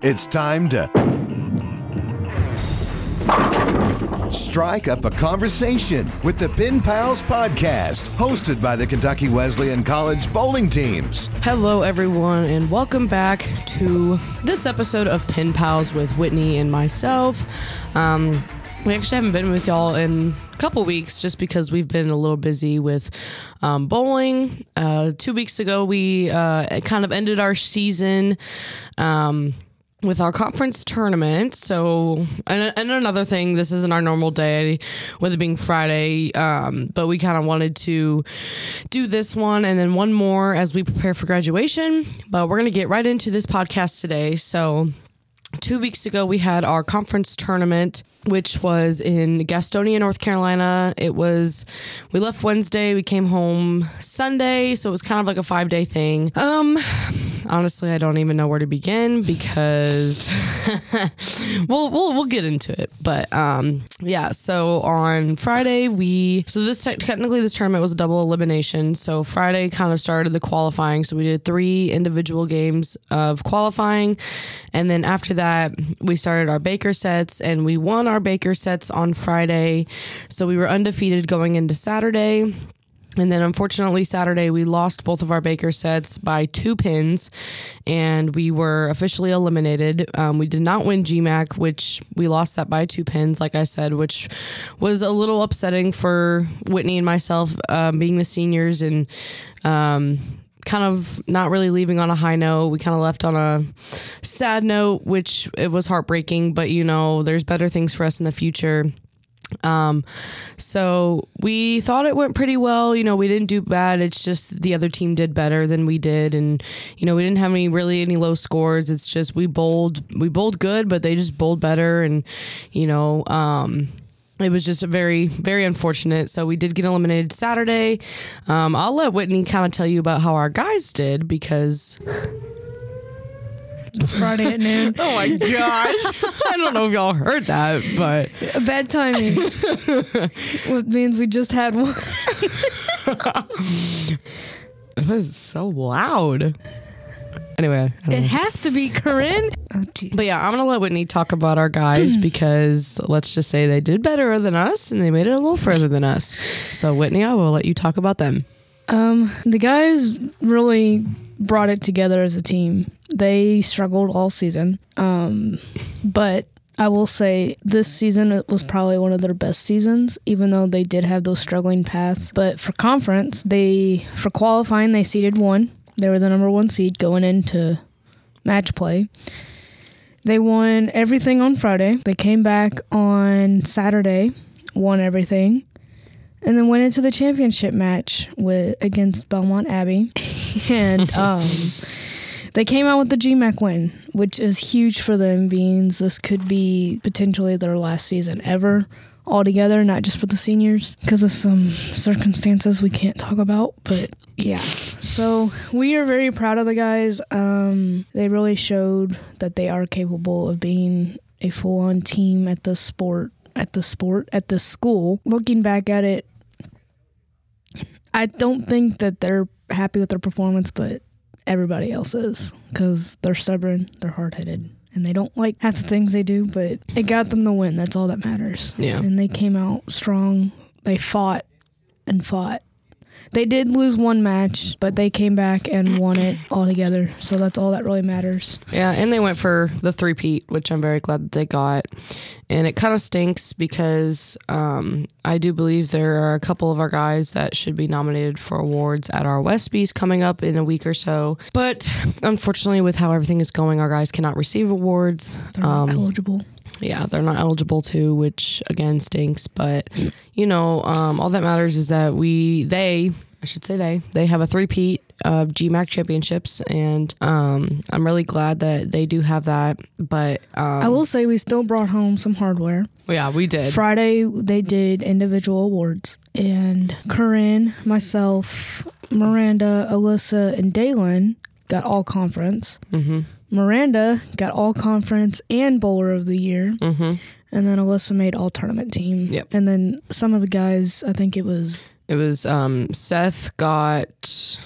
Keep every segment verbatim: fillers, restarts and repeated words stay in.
It's time to strike up a conversation with the Pen Pals podcast, hosted by the Kentucky Wesleyan College bowling teams. Hello, everyone, and welcome back to this episode of Pen Pals with Whitney and myself. Um, we actually haven't been with y'all in a couple weeks just because we've been a little busy with um, bowling. Uh, two weeks ago, we uh, kind of ended our season um, with our conference tournament. So, and, and another thing, this isn't our normal day with it being Friday, um, but we kind of wanted to do this one and then one more as we prepare for graduation. But we're going to get right into this podcast today. So, two weeks ago, we had our conference tournament, which was in Gastonia, North Carolina. It was, we left Wednesday, we came home Sunday, so it was kind of like a five day thing. Um, honestly, I don't even know where to begin because we'll, we'll, we'll get into it. But, um, yeah, so on Friday, we, so this, te- technically this tournament was a double elimination. So Friday kind of started the qualifying. So we did three individual games of qualifying. And then after that, we started our Baker sets and we won our Baker sets on Friday. So we were undefeated going into Saturday. And then unfortunately Saturday we lost both of our Baker sets by two pins and we were officially eliminated. Um, we did not win G MAC, which we lost that by two pins, like I said, which was a little upsetting for Whitney and myself, uh, being the seniors and um kind of not really leaving on a high note. We kind of left on a sad note, which it was heartbreaking, but you know, there's better things for us in the future. Um, so we thought it went pretty well. You know, we didn't do bad. It's just the other team did better than we did. And, you know, we didn't have any really any low scores. It's just, we bowled, we bowled good, but they just bowled better. And, you know, um, it was just a very, very unfortunate. So we did get eliminated Saturday. Um, I'll let Whitney kind of tell you about how our guys did because Friday at noon. Oh my gosh. I don't know if y'all heard that, but bad timing. What means we just had one. It was so loud. Anyway, I don't it know. has to be Corinne. Oh, but yeah, I'm going to let Whitney talk about our guys because let's just say they did better than us and they made it a little further than us. So Whitney, I will let you talk about them. Um, the guys really brought it together as a team. They struggled all season. Um, but I will say this season it was probably one of their best seasons, even though they did have those struggling paths. But for conference, they for qualifying, they seeded one. They were the number one seed going into match play. They won everything on Friday. They came back on Saturday, won everything, and then went into the championship match with against Belmont Abbey. and um, they came out with the G MAC win, which is huge for them, being this could be potentially their last season ever altogether, not just for the seniors, because of some circumstances we can't talk about, but yeah. So we are very proud of the guys. Um, they really showed that they are capable of being a full-on team at the sport, at the sport, at the school. Looking back at it, I don't think that they're happy with their performance, but everybody else is, because they're stubborn, they're hard-headed, and they don't like half the things they do, but it got them the win. That's all that matters. Yeah. And they came out strong. They fought and fought. They did lose one match, but they came back and won it all together. So that's all that really matters. Yeah, and they went for the three-peat, which I'm very glad that they got. And it kind of stinks because um, I do believe there are a couple of our guys that should be nominated for awards at our Westbees coming up in a week or so. But unfortunately, with how everything is going, our guys cannot receive awards. They're um, not eligible. Yeah, they're not eligible to, which again stinks. But, you know, um, all that matters is that we, they, I should say they, they have a three-peat of G MAC championships. And um, I'm really glad that they do have that. But um, I will say we still brought home some hardware. Yeah, we did. Friday, they did individual awards. And Corinne, myself, Miranda, Alyssa, and Dalen got all conference. Mm-hmm. Miranda got all conference and bowler of the year. Mm-hmm. And then Alyssa made all tournament team. Yep. And then some of the guys, I think it was It was um, Seth got all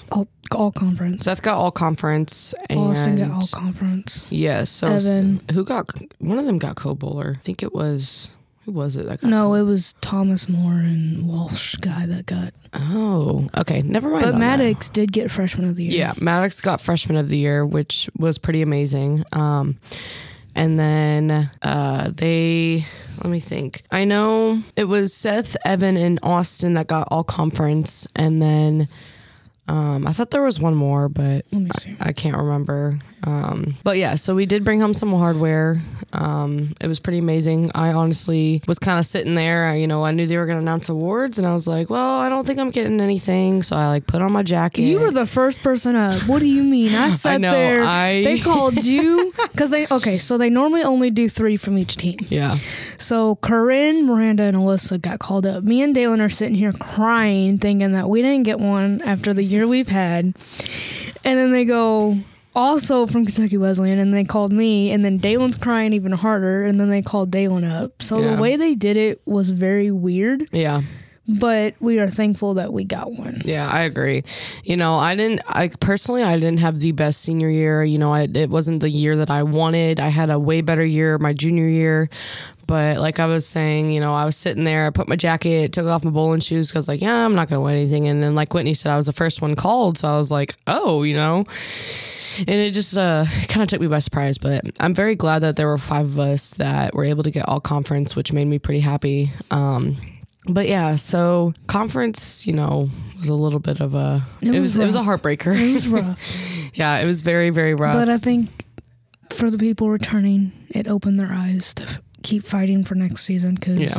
all conference. Seth got all conference. And Austin got all conference. Yes. Yeah, so Evan. who got, one of them got co-bowler. I think it was, who was it that got No, it was Thomas Moore and Walsh guy that got. Oh, okay. Never mind. But on Maddox that. did get freshman of the year. Yeah, Maddox got freshman of the year, which was pretty amazing. Um, and then uh, they, let me think. I know it was Seth, Evan, and Austin that got all conference. And then um, I thought there was one more, but Let me see. I, I can't remember. Um, but yeah, so we did bring home some hardware. Um, it was pretty amazing. I honestly was kind of sitting there, you know, I knew they were going to announce awards and I was like, well, I don't think I'm getting anything. So I like put on my jacket. You were the first person up. What do you mean? I sat I know, there. I- They called you because they, okay, so they normally only do three from each team. Yeah. So Corinne, Miranda, and Alyssa got called up. Me and Dalen are sitting here crying, thinking that we didn't get one after the year we've had. And then they go, also from Kentucky Wesleyan, and they called me, and then Dalen's crying even harder, and then they called Dalen up. So Yeah. the way they did it was very weird, Yeah. but we are thankful that we got one. Yeah, I agree. You know, I didn't, I personally, I didn't have the best senior year. You know, I, it wasn't the year that I wanted. I had a way better year my junior year. But like I was saying, you know, I was sitting there, I put my jacket, took off my bowling shoes because like, yeah, I'm not going to win anything. And then like Whitney said, I was the first one called. So I was like, oh, you know, and it just uh, kind of took me by surprise. But I'm very glad that there were five of us that were able to get all conference, which made me pretty happy. Um, But yeah, so conference, you know, was a little bit of a, it, It was, was it was a rough. heartbreaker. It was rough. Yeah, it was very, very rough. But I think for the people returning, it opened their eyes to f- keep fighting for next season because Yeah.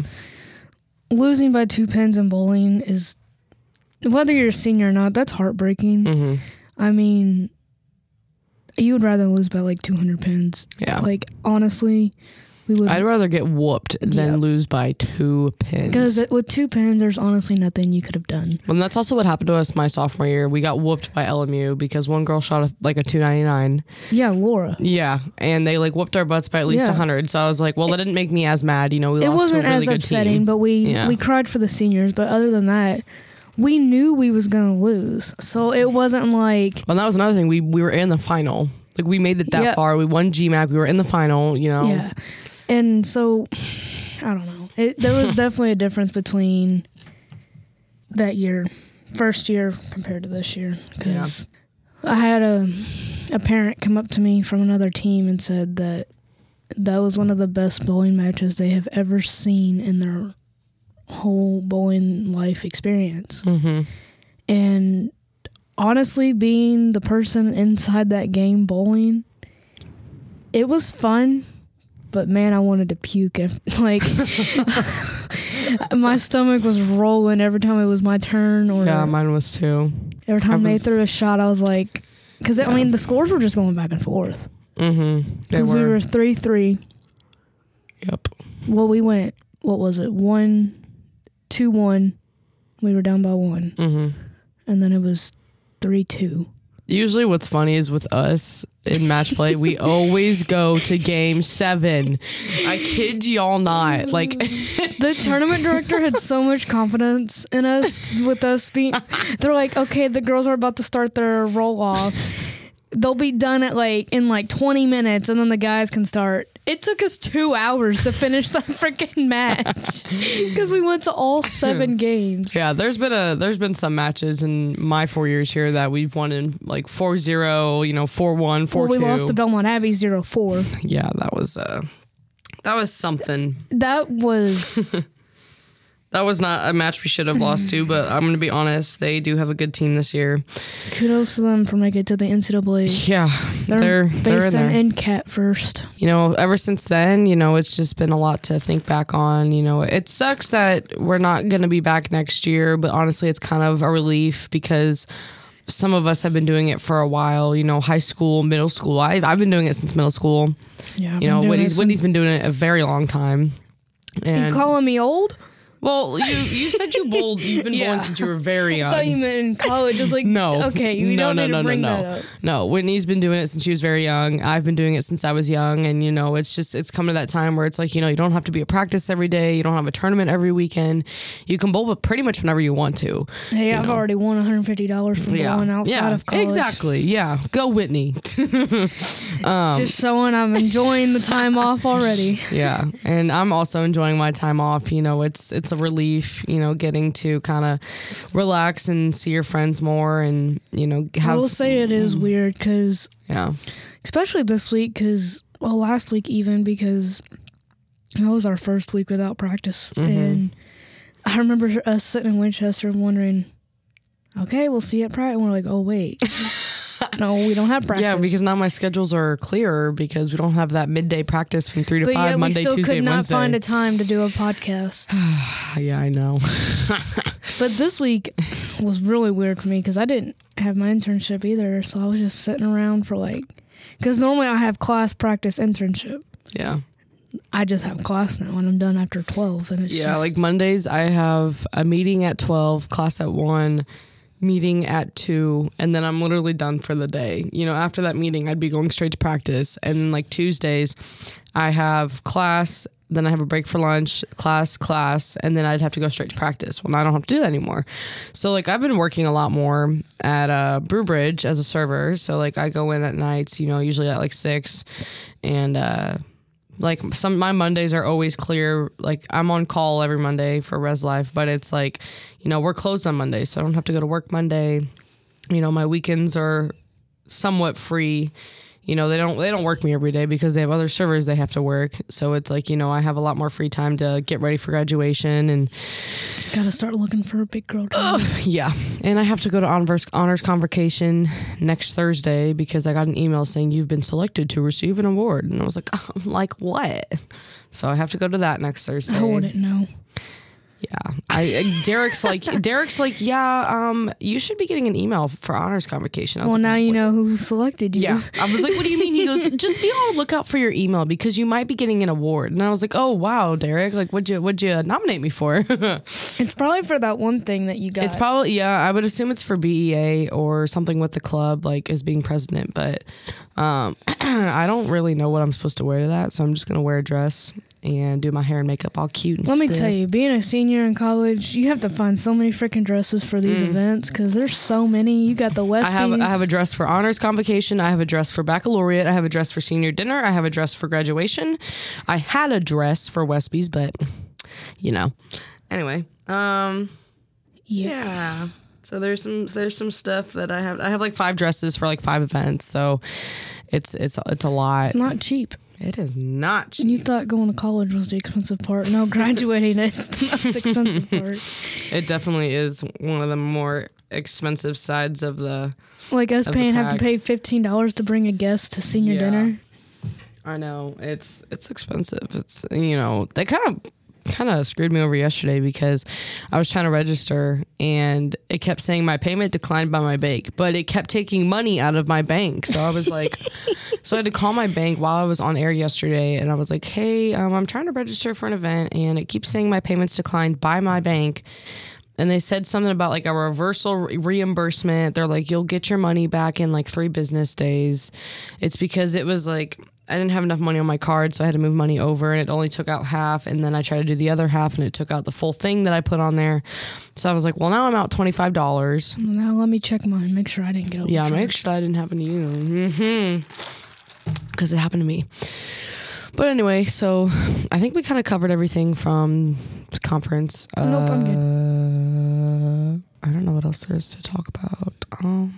losing by two pins in bowling is, whether you're a senior or not, that's heartbreaking. hmm I mean, you would rather lose by like two hundred pins. Yeah. Like, honestly, we would. I'd rather get whooped than Yeah. lose by two pins. Because with two pins, there's honestly nothing you could have done. And that's also what happened to us my sophomore year. We got whooped by L M U because one girl shot a, like a two ninety-nine. Yeah, Laura. Yeah, and they like whooped our butts by at least Yeah. one hundred. So I was like, well, that didn't make me as mad. You know, we It lost wasn't to a really as good upsetting, team. but we Yeah. we cried for the seniors. But other than that, we knew we was gonna lose, so it wasn't like Well, that was another thing. We we were in the final. Like we made it that Yeah. far. We won G MAC. We were in the final. You know. yeah. And so I don't know. It, there was definitely a difference between that year, first year compared to this year, because I had a a parent come up to me from another team and said that that was one of the best bowling matches they have ever seen in their whole bowling life experience. Mm-hmm. And honestly, being the person inside that game bowling, it was fun, but man, I wanted to puke. If, like, my stomach was rolling every time it was my turn, or Yeah, mine was too. every time I they was- threw a shot, I was like, because Yeah. I mean, the scores were just going back and forth. Mm-hmm. They Because we were three three. Yep. Well, we went, what was it, one, two, one. We were down by one. Mm-hmm. And then it was three two. Usually what's funny is with us in match play, we always go to game seven. I kid y'all not. Like, The tournament director had so much confidence in us with us being, they're like, okay, the girls are about to start their roll off. They'll be done at like in like twenty minutes and then the guys can start. It took us two hours to finish the freaking match because we went to all seven games. yeah, there's been a there's been some matches in my four years here that we've won in like four zero, you know, four one, four Well, two. we lost to Belmont Abbey zero four. Yeah, that was uh that was something. That was That was not a match we should have lost to, but I'm going to be honest, they do have a good team this year. kudos to them for making it to the N C double A. Yeah, They're, they're they're in facing there. N C A T first. You know, ever since then, you know, it's just been a lot to think back on. You know, it sucks that we're not going to be back next year, but honestly, it's kind of a relief because some of us have been doing it for a while, you know, high school, middle school. I, I've been doing it since middle school. Yeah, I've You been know, doing Whitney's, it Whitney's been doing it a very long time. since- And You calling me old? Well, you you said you bowled. You've been Yeah. bowling since you were very young. I thought you meant in college. I was like, No. okay, we no, don't no, need no, to bring no, no. that up. No, Whitney's been doing it since she was very young. I've been doing it since I was young. And, you know, it's just, it's come to that time where it's like, you know, you don't have to be at practice every day. You don't have a tournament every weekend. You can bowl pretty much whenever you want to. Hey, I've know. already won one hundred fifty dollars from bowling outside yeah, of college. exactly. Yeah. Go Whitney. It's just showing I'm enjoying the time off already. Yeah. And I'm also enjoying my time off. You know, it's, it's a relief, you know, getting to kind of relax and see your friends more and, you know, have. I will say it is weird because, Yeah. especially this week, because, well, last week even, because that was our first week without practice. Mm-hmm. And I remember us sitting in Winchester wondering, okay, we'll see you at practice. And we're like, oh, wait. No, we don't have practice. Yeah, because now my schedules are clearer because we don't have that midday practice from three to but five yet Monday, we still Tuesday, could not Wednesday. find a time to do a podcast. Yeah, I know. But this week was really weird for me because I didn't have my internship either. So I was just sitting around for like, because normally I have class, practice, internship. Yeah. I just have class now and I'm done after twelve. And it's Yeah, just, like Mondays I have a meeting at twelve, class at one, meeting at two, and then I'm literally done for the day. You know, after that meeting I'd be going straight to practice. And like Tuesdays I have class, then I have a break for lunch, class, class, and then I'd have to go straight to practice. Well, now I don't have to do that anymore. So like I've been working a lot more at uh, Brewbridge as a server. So like I go in at nights, you know, usually at like six, and uh, like some my Mondays are always clear. Like I'm on call every Monday for Res Life, but it's like, you know, we're closed on Monday, so I don't have to go to work Monday. You know, my weekends are somewhat free. You know, they don't they don't work me every day because they have other servers they have to work. So it's like, you know, I have a lot more free time to get ready for graduation and gotta start looking for a big girl job. yeah. And I have to go to honors honors convocation next Thursday because I got an email saying you've been selected to receive an award. And I was like, like what? So I have to go to that next Thursday. I wouldn't know. Yeah, I Derek's like Derek's like yeah. Um, you should be getting an email for honors convocation. I was Well, like, now you "What?" know who selected you. Yeah, I was like, what do you mean? He goes, just be on the lookout for your email because you might be getting an award. And I was like, oh wow, Derek, like what'd you what'd you nominate me for? It's probably for that one thing that you got. It's probably yeah. I would assume it's for B E A or something with the club, like as being president. But um, I don't really know what I'm supposed to wear to that, so I'm just gonna wear a dress and do my hair and makeup all cute and Let me stiff. tell you, being a senior in college, you have to find so many freaking dresses for these events because there's so many. You got the Westbies. I have I have a dress for honors convocation. I have a dress for baccalaureate. I have a dress for senior dinner. I have a dress for graduation. I had a dress for Westby's, but you know. Anyway, um, yeah. yeah. So there's some there's some stuff that I have. I have like five dresses for like five events. So it's it's it's a lot. It's not cheap. It is not cheap. You thought going to college was the expensive part. No, graduating is the most expensive part. It definitely is one of the more expensive sides of the. Like us Of the paying have to pack. pay fifteen dollars to bring a guest to senior Yeah. dinner. I know it's it's expensive. It's you know they kind of kind of screwed me over yesterday because I was trying to register and it kept saying my payment declined by my bank, but it kept taking money out of my bank. So I was like, so I had to call my bank while I was on air yesterday, and I was like, hey, um, I'm trying to register for an event, and it keeps saying my payments declined by my bank. And they said something about like a reversal re- reimbursement. They're like, you'll get your money back in like three business days. It's because it was like, I didn't have enough money on my card, so I had to move money over, and it only took out half. And then I tried to do the other half, and it took out the full thing that I put on there. So I was like, well, now I'm out twenty-five dollars. Now let me check mine. Make sure I didn't get overcharged. Yeah, make sure that didn't happen to you. Mm-hmm. Because it happened to me. But anyway, so I think we kind of covered everything from the conference. Nope, I'm good. Uh, I don't know what else there is to talk about. Um,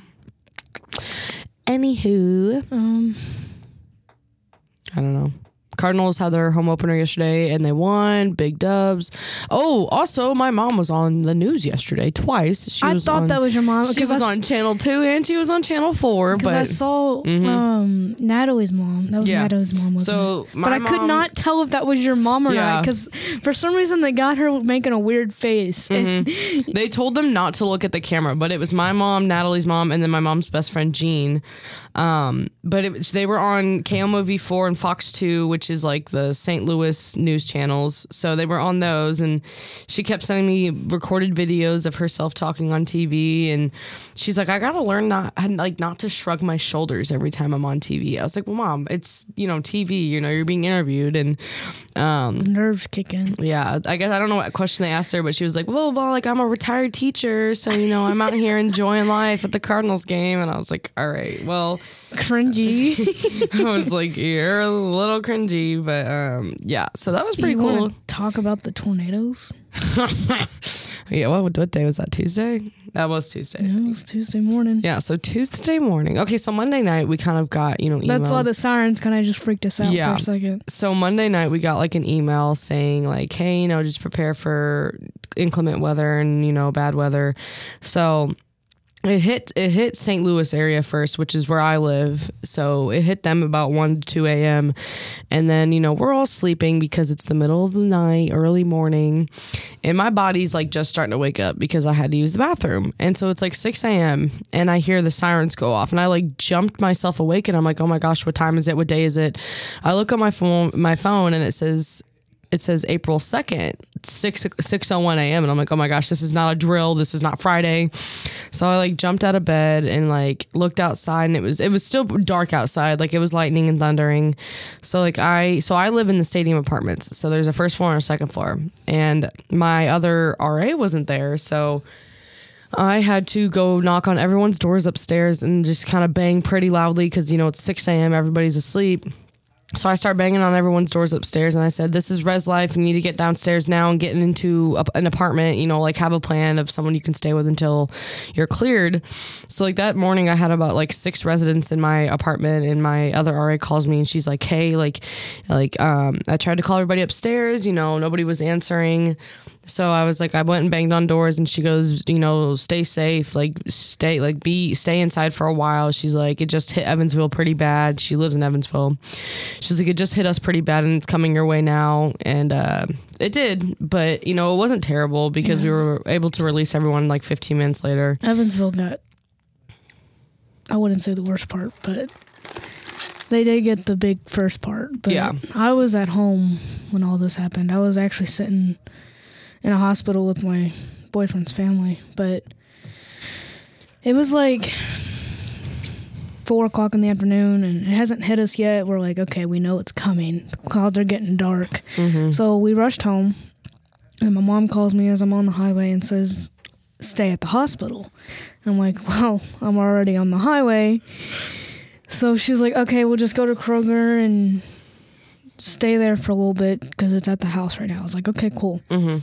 anywho, Um, I don't know. Cardinals had their home opener yesterday and they won. Big dubs. Oh, also, my mom was on the news yesterday twice. She I was thought on, that was your mom. She was I, on channel two and she was on channel four. Because But I saw um, Natalie's mom. That was Yeah. Natalie's mom, wasn't So, it? my But I could mom- not tell if that was your mom or Yeah. not. Because for some reason they got her making a weird face. And they told them not to look at the camera, but it was my mom, Natalie's mom, and then my mom's best friend Jean. Um, but it was, they were on K M O V four and Fox two, which watches like the Saint Louis news channels. So they were on those, and she kept sending me recorded videos of herself talking on T V. And she's like, I gotta learn not like not to shrug my shoulders every time I'm on T V. I was like, well, Mom, it's, you know, T V, you know, you're being interviewed. And um, the nerves kick in. Yeah, I guess I don't know what question they asked her, but she was like, well, well, like I'm a retired teacher, so, you know, I'm out here enjoying life at the Cardinals game. And I was like, all right, well, cringy. I was like, you're a little cringy, but um, yeah, so that was pretty you cool. Talk about the tornadoes. Yeah, what what day was that? Tuesday? That was Tuesday. Yeah, it was Tuesday morning. Yeah, so Tuesday morning. Okay, so Monday night we kind of got, you know, emails. That's why the sirens kind of just freaked us out Yeah. for a second. So Monday night we got like an email saying like, hey, you know, just prepare for inclement weather and, you know, bad weather. So It hit it hit Saint Louis area first, which is where I live. So it hit them about one to two a.m. And then, you know, we're all sleeping because it's the middle of the night, early morning. And my body's like just starting to wake up because I had to use the bathroom. And so it's like six a.m. and I hear the sirens go off. And I like jumped myself awake and I'm like, oh my gosh, what time is it? What day is it? I look on my phone, my phone and it says... It says April second, six oh one a.m. And I'm like, oh my gosh, this is not a drill. This is not Friday. So I like jumped out of bed and like looked outside and it was, it was still dark outside. Like it was lightning and thundering. So like I, so I live in the stadium apartments. So there's a first floor and a second floor and my other R A wasn't there. So I had to go knock on everyone's doors upstairs and just kind of bang pretty loudly. Cause you know, it's six a.m. Everybody's asleep. So I start banging on everyone's doors upstairs and I said, this is Res Life. You need to get downstairs now and get into a, an apartment, you know, like have a plan of someone you can stay with until you're cleared. So like that morning I had about like six residents in my apartment and my other R A calls me and she's like, hey, like, like, um, I tried to call everybody upstairs, you know, nobody was answering. So I was like, I went and banged on doors and she goes, you know, stay safe, like stay, like be, stay inside for a while. She's like, it just hit Evansville pretty bad. She lives in Evansville. She's like, it just hit us pretty bad and it's coming your way now. And uh, it did, but you know, it wasn't terrible because yeah. we were able to release everyone like fifteen minutes later. Evansville got, I wouldn't say the worst part, but they did get the big first part. But yeah. I was at home when all this happened. I was actually sitting in a hospital with my boyfriend's family, but it was like four o'clock in the afternoon and it hasn't hit us yet. We're like, okay, we know it's coming. The clouds are getting dark. Mm-hmm. So we rushed home and my mom calls me as I'm on the highway and says, stay at the hospital. I'm like, well, I'm already on the highway. So she was like, okay, we'll just go to Kroger and stay there for a little bit because it's at the house right now. I was like, okay, cool. Mm-hmm.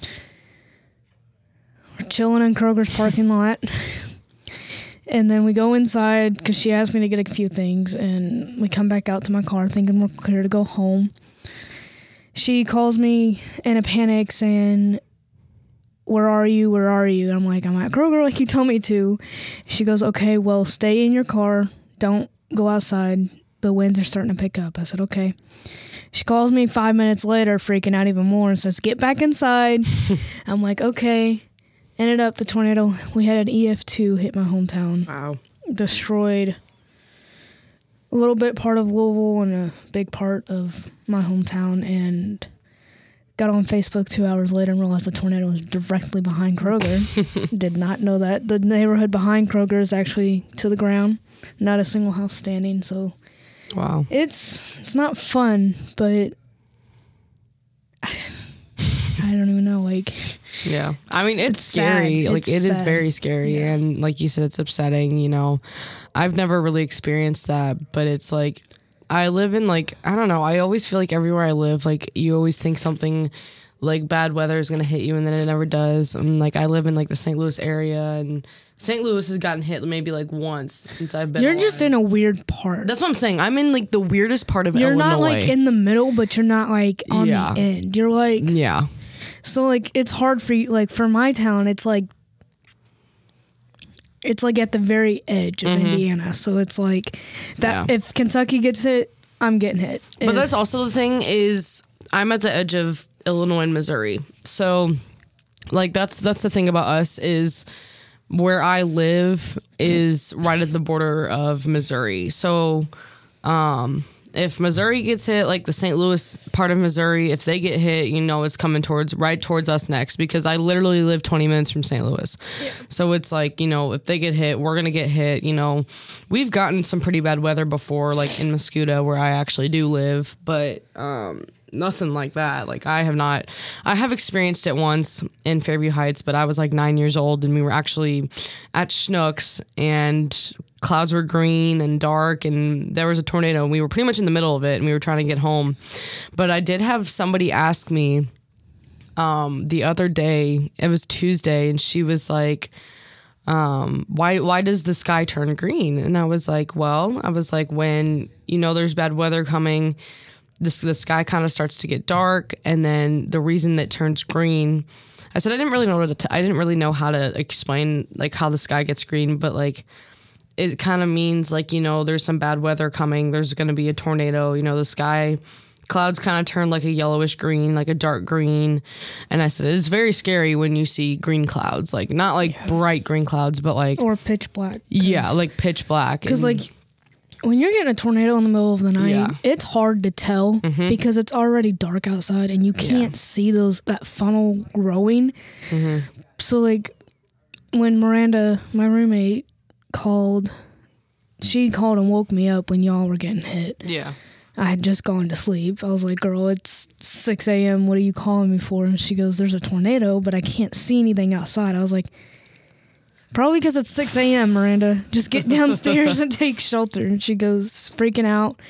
We're chilling in Kroger's parking lot. And then we go inside because she asked me to get a few things. And we come back out to my car thinking we're clear to go home. She calls me in a panic saying, where are you? Where are you? And I'm like, I'm at Kroger like you told me to. She goes, okay, well, stay in your car. Don't go outside. The winds are starting to pick up. I said, okay. She calls me five minutes later, freaking out even more, and says, get back inside. I'm like, okay. Ended up the tornado, we had an E F two hit my hometown. Wow. Destroyed a little bit part of Louisville and a big part of my hometown, and got on Facebook two hours later and realized the tornado was directly behind Kroger. Did not know that. The neighborhood behind Kroger is actually to the ground, not a single house standing, so... Wow. It's it's not fun, but I, I don't even know, like... Yeah. I mean, it's, it's scary. Sad. Like, it's it sad. Is very scary. Yeah. And like you said, it's upsetting, you know. I've never really experienced that, but it's like, I live in like, I don't know, I always feel like everywhere I live, like, you always think something like bad weather is going to hit you, and then it never does. And like, I live in like the Saint Louis area, and Saint Louis has gotten hit maybe like once since I've been You're alive. just in a weird part. That's what I'm saying. I'm in like the weirdest part of you're Illinois. You're not like in the middle, but you're not like on yeah. the end. You're like... Yeah. So like, it's hard for you, like for my town, it's like, it's like at the very edge of mm-hmm. Indiana. So it's like, that yeah. if Kentucky gets hit, I'm getting hit. But if, that's also the thing is, I'm at the edge of Illinois and Missouri. So like, that's, that's the thing about us is where I live is right at the border of Missouri. So, um, if Missouri gets hit, like the Saint Louis part of Missouri, if they get hit, you know, it's coming towards right towards us next, because I literally live twenty minutes from Saint Louis. Yeah. So it's like, you know, if they get hit, we're going to get hit. You know, we've gotten some pretty bad weather before, like in Muscuda where I actually do live, but um, nothing like that. Like I have not, I have experienced it once in Fairview Heights, but I was like nine years old and we were actually at Schnucks and clouds were green and dark and there was a tornado and we were pretty much in the middle of it and we were trying to get home. But I did have somebody ask me um, the other day, it was Tuesday, and she was like, um, why, why does the sky turn green? And I was like, well, I was like, when, you know, there's bad weather coming, this, the sky kind of starts to get dark. And then the reason that turns green, I said, I didn't really know what to, t- I didn't really know how to explain like how the sky gets green, but like, it kind of means like, you know, there's some bad weather coming. There's going to be a tornado, you know, the sky clouds kind of turn like a yellowish green, like a dark green. And I said, it's very scary when you see green clouds, like not like yeah. bright green clouds, but like, or pitch black. Yeah. Like pitch black. Cause like when you're getting a tornado in the middle of the night, yeah. it's hard to tell mm-hmm. because it's already dark outside and you can't yeah. see those, that funnel growing. Mm-hmm. So like when Miranda, my roommate, called she called and woke me up when y'all were getting hit. Yeah. I had just gone to sleep. I was like, girl, it's six a.m. What are you calling me for? And she goes, there's a tornado, but I can't see anything outside. I was like, probably because it's six a.m., Miranda. Just get downstairs and take shelter. And she goes, freaking out.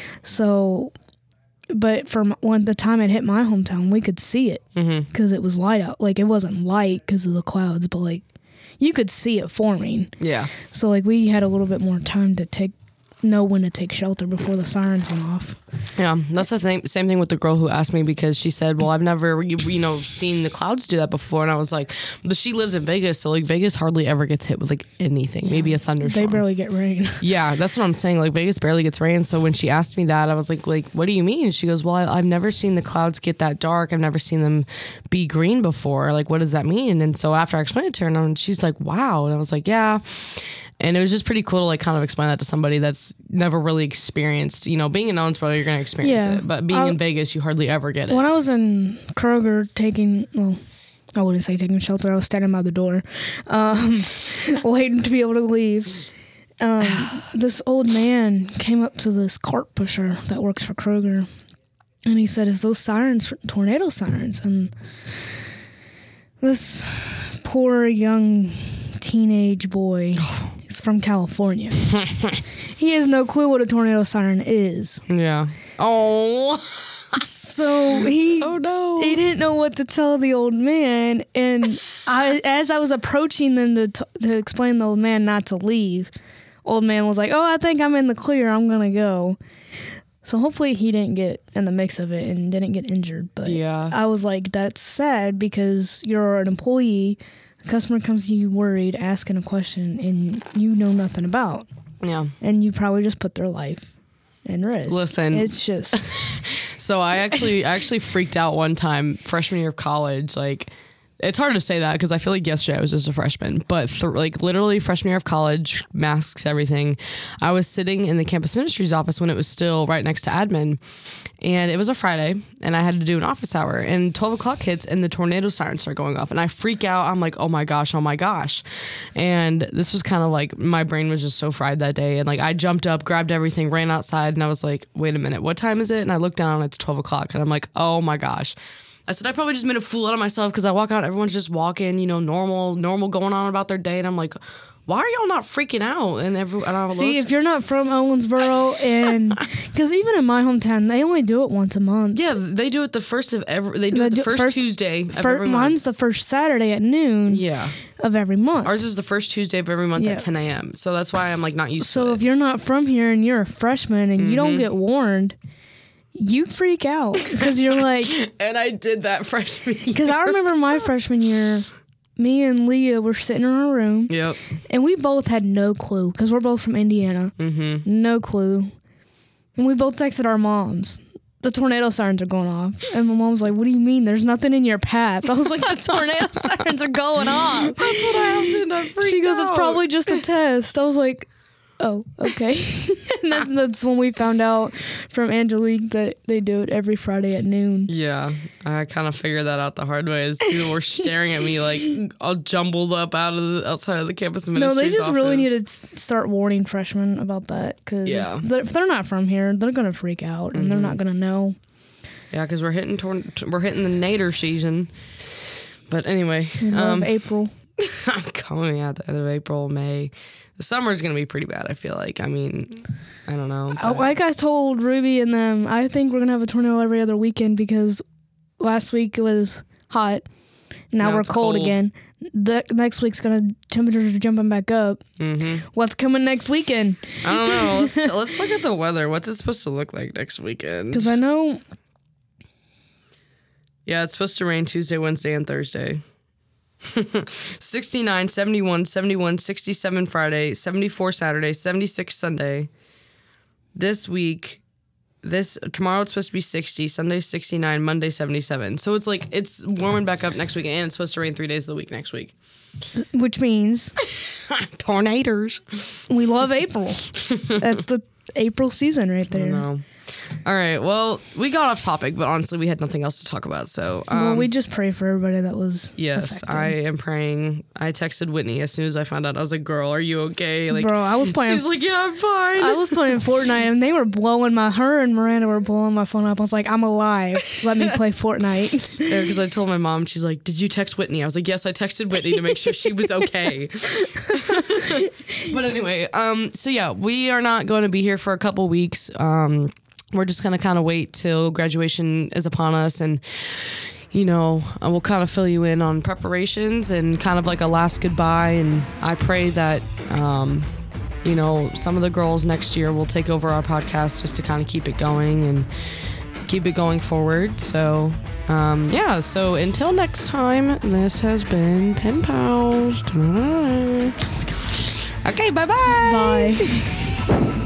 So, but from when the time it hit my hometown, we could see it because mm-hmm. it was light out. Like, it wasn't light because of the clouds, but like, you could see it forming. Yeah. So, like, we had a little bit more time to take, know when to take shelter before the sirens went off. Yeah, that's the thing. Same thing with the girl who asked me, because she said, well, I've never, you, you know, seen the clouds do that before. And I was like, but she lives in Vegas, so, like, Vegas hardly ever gets hit with, like, anything. Yeah. Maybe a thunderstorm. They barely get rain. Yeah, that's what I'm saying. Like, Vegas barely gets rain. So when she asked me that, I was like, like, what do you mean? She goes, well, I, I've never seen the clouds get that dark. I've never seen them be green before. Like, what does that mean? And so after I explained it to her, and she's like, wow. And I was like, yeah. And it was just pretty cool to like kind of explain that to somebody that's never really experienced, you know, being in Owensboro, you're going to experience yeah. it. But being I, in Vegas, you hardly ever get it. When I was in Kroger taking, well, I wouldn't say taking shelter. I was standing by the door, um, waiting to be able to leave. Um, this old man came up to this cart pusher that works for Kroger. And he said, is those sirens, tornado sirens? And this poor young teenage boy... He's from California. He has no clue what a tornado siren is. Yeah. Oh. So he oh no. he didn't know what to tell the old man, and I as I was approaching them to t- to explain to the old man not to leave, old man was like, "Oh, I think I'm in the clear. I'm gonna go." So hopefully he didn't get in the mix of it and didn't get injured. But yeah. I was like, that's sad because you're an employee. The customer comes to you worried, asking a question, and you know nothing about. Yeah. And you probably just put their life in risk. Listen. It's just... So I actually I actually freaked out one time, freshman year of college, like... It's hard to say that because I feel like yesterday I was just a freshman, but th- like literally freshman year of college, masks, everything. I was sitting in the campus ministries office when it was still right next to admin, and it was a Friday, and I had to do an office hour, and twelve o'clock hits, and the tornado sirens start going off, and I freak out. I'm like, oh my gosh, oh my gosh. And this was kind of like, my brain was just so fried that day, and like I jumped up, grabbed everything, ran outside, and I was like, wait a minute, what time is it? And I looked down, and it's twelve o'clock, and I'm like, oh my gosh. I said, I probably just made a fool out of myself because I walk out, everyone's just walking, you know, normal, normal going on about their day. And I'm like, why are y'all not freaking out? And every and I See, if you're not from Owensboro, and because even in my hometown, they only do it once a month. Yeah, they do it the first of every, they do they it the do first, first Tuesday of fir- every month. Mine's the first Saturday at noon yeah. of every month. Ours is the first Tuesday of every month yeah. at ten a.m. So that's why I'm like not used so to it. So if you're not from here and you're a freshman and mm-hmm. you don't get warned, you freak out because you're like... And I did that freshman year. Because I remember my freshman year, me and Leah were sitting in our room. Yep. And we both had no clue because we're both from Indiana. Mm-hmm. No clue. And we both texted our moms. The tornado sirens are going off. And my mom was like, what do you mean? There's nothing in your path. I was like, the tornado sirens are going off. That's what happened. I freaked She goes, out. It's probably just a test. I was like... Oh, okay. And that's, that's when we found out from Angelique that they do it every Friday at noon. Yeah, I kind of figured that out the hard way as people were staring at me like all jumbled up out of the outside of the campus No, ministries they just office. really need to s- start warning freshmen about that because Yeah. if, they're- if they're not from here, they're gonna freak out and they're not gonna know. Yeah, because we're hitting torn- we're hitting the nader season. But anyway, We love um, April. I'm coming at the end of April, May. The summer's gonna be pretty bad. I feel like. I mean, I don't know. I, like I told Ruby and them, I think we're gonna have a tornado every other weekend because last week it was hot. Now, Now we're it's cold, cold. again. The next week's gonna temperatures are jumping back up. Mm-hmm. What's coming next weekend? I don't know. Let's let's look at the weather. What's it supposed to look like next weekend? Because I know Yeah, it's supposed to rain Tuesday, Wednesday, and Thursday. sixty-nine, seventy-one, seventy-one, sixty-seven Friday, seventy-four Saturday, seventy-six Sunday. This week, this tomorrow it's supposed to be sixty, Sunday sixty-nine, Monday seventy-seven. So it's like it's warming back up next week, and it's supposed to rain three days of the week next week. which means Tornadoes. we love April. That's the April season right there. No. All right. Well, we got off topic, but honestly, we had nothing else to talk about. So, um, well, we just pray for everybody that was. yes, affected. I am praying. I texted Whitney as soon as I found out. I was like, "Girl, are you okay?" Like, Bro, I was playing. she's like, "Yeah, I'm fine." I was playing Fortnite and they were blowing my. Her and Miranda were blowing my phone up. I was like, I'm alive. Let me play Fortnite. Because I told my mom, she's like, "Did you text Whitney?" I was like, "Yes, I texted Whitney to make sure she was okay." But anyway, um, so yeah, we are not going to be here for a couple weeks. Um, we're just going to kind of wait till graduation is upon us, and you know, we'll kind of fill you in on preparations and kind of like a last goodbye. And I pray that, um, you know, some of the girls next year will take over our podcast just to kind of keep it going and keep it going forward. So, um, yeah, so until next time, this has been Pen Pals. Oh my gosh. Okay, bye-bye. Bye.